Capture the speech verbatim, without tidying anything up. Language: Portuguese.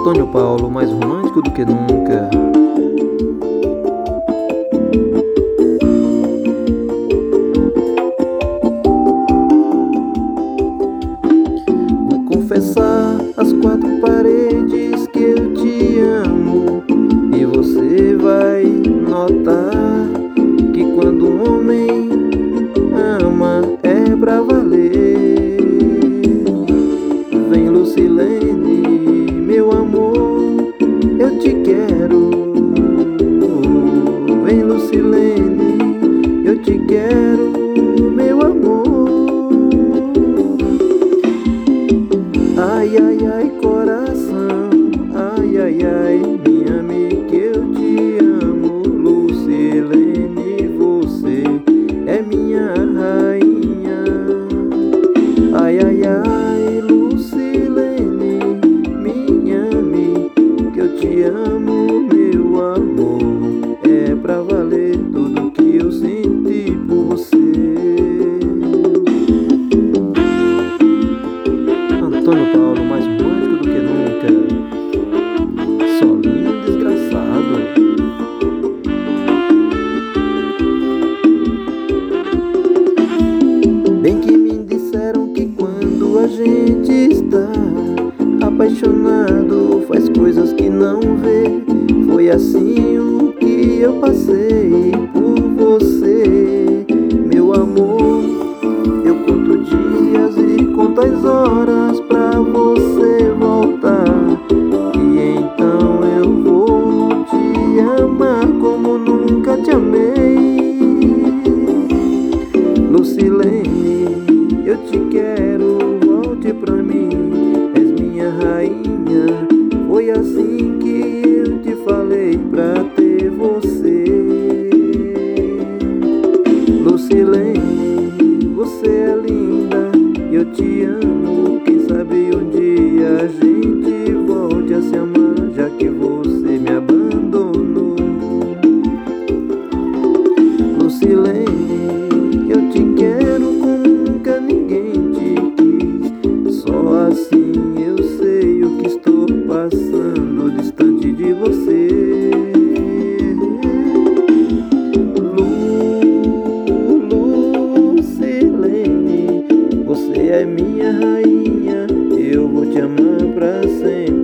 Antônio Paulo, mais romântico do que nunca. Vou confessar às quatro paredes que eu te amo, e você vai notar que quando um homem ama é pra valer. Vem, Lucilene, meu amor, eu te quero. Vem, Lucilene, eu te quero, meu amor. Ai, ai, ai, coração, ai, ai, ai, minha amiga, que eu te amo. Lucilene, você é minha rainha. Ai, ai, ai, Lucilene, minha amiga, que eu te amo, meu amor. É pra valer tudo que eu senti por você. Antônio Paulo, mais romântico do que nunca. Solinho desgraçado. Bem que me disseram que quando a gente está apaixonado faz coisas que não vê. Foi assim o que eu passei por você, meu amor. Eu conto dias e conto as horas pra você voltar, e então eu vou te amar como nunca te amei. Lucilene, eu te quero, volte pra mim, és minha rainha. Foi assim que eu te falei pra ter você. Lucilene, você é linda, eu te amo. Quem sabe um dia a gente volte a se amar, já que você me abandonou. Lucilene, eu te quero como nunca ninguém te quis. Só assim eu sei o que estou passando distante de você. Lu, Lucilene, você é minha rainha, eu vou te amar pra sempre.